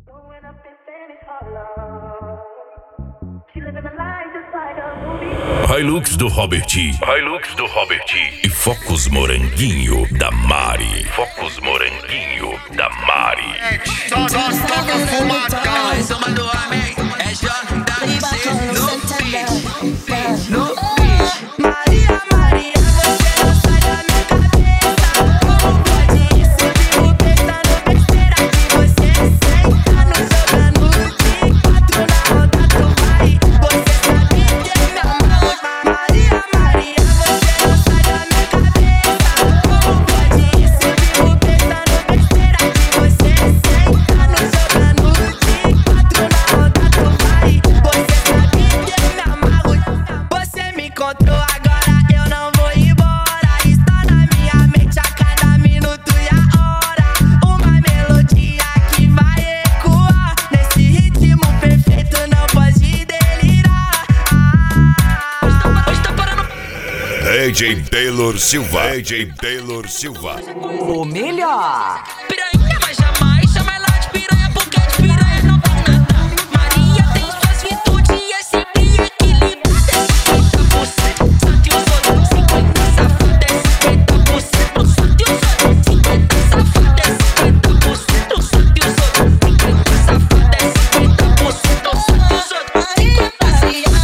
Hilux do Robert, Hilux do Robert e Focus Moranguinho da Mari, Focus Moranguinho da Mari. Só toca fumaça, em cima do homem, é JRC no bicho, no bicho. Maria, Maria, você não sai da minha cabeça. Como pode isso? Eu vivo pensando besteira que você senta no jogando de 4 na roda do vai. Você sabe que é minha mão. Maria, Maria, você não sai da minha cabeça. Como pode isso? Eu vivo pensando besteira que você senta no jogando de 4 na roda do vai. Você sabe que é minha mão. Você me encontrou agora, eu não vou embora. Está na minha mente a cada minuto e a hora. Uma melodia que vai ecoar nesse ritmo perfeito, não pode delirar. Hoje tá parando. DJ Taylor Silva, DJ Taylor Silva. O melhor. Piranha, mas jamais chama ela de piranha, porque de piranha não tem nada. Maria tem suas virtudes e é sempre equilibrada. 50%, só que os outros 50% safada. 50%, só que os outros 50% safada. 50%, só que os outros 50% safada. 50%, só que os outros 50%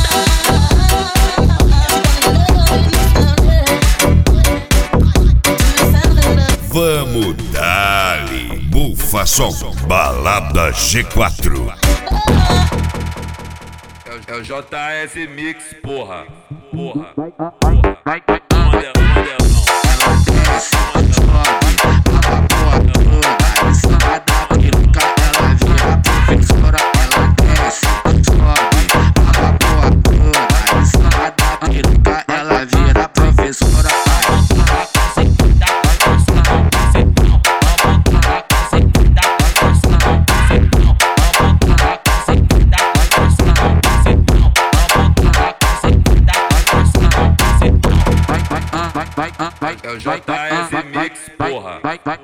Vamos dali, bufa som, balada G4. É o JF Mix, porra. Porra. Ela vira professora. É o JF Mix, porra.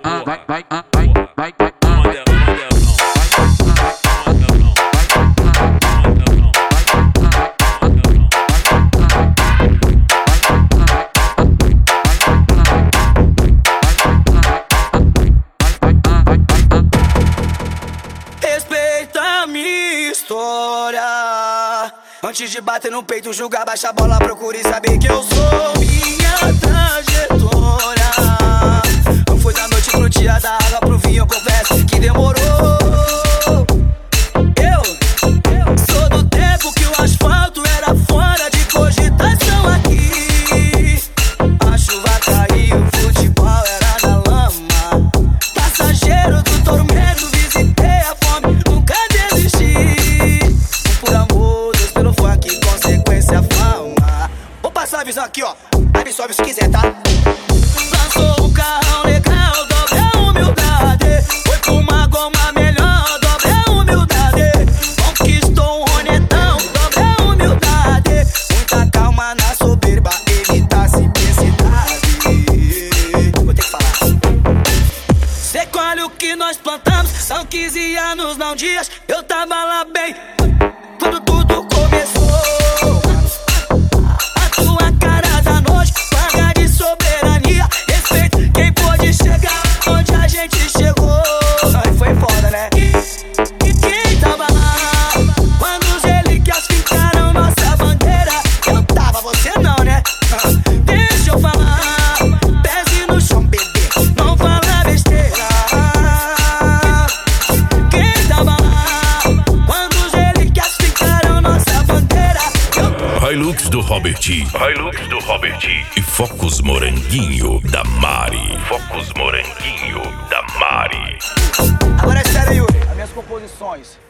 Respeita a minha história. Antes de bater no peito, julgar, baixa a bola, procure saber que eu sou. Minha trajetória não foi da noite pro dia, da água pro vinho, eu confesso que demorou. Eu sou do tempo que o asfalto era fora de cogitação aqui. A chuva caiu, o futebol era na lama. Passageiro do tormento, visitei a fome, nunca desisti. Por amor, Deus pelo funk, consequência fama. Vou passar a visão aqui, ó. Absorve se quiser, tá? Lançou um carrão legal, dobre a humildade. Foi com uma goma melhor, dobre a humildade. Conquistou um ronetão, dobre a humildade. Muita calma na soberba, evita simplicidade. Vou ter que falar. Cê colhe o que nós plantamos, são 15 anos, não dias. Eu tava lá bem quando tudo começou. A tua cara da noite, paga de soberania. Respeito quem pôde chegar onde a gente chegou. Aí foi foda, né? E quem tava lá quando os relíquias fincaram nossa bandeira? Eu tava, você não, né? Deixa eu falar, pese no chão, bebê, não fala besteira. Quem tava lá quando os relíquias fincaram nossa bandeira? Hilux do Robert, Hilux do Robert e Focus Moranguinho da Mari, Focus Moranguinho da Mari. Agora é sério, Yuri, as minhas composições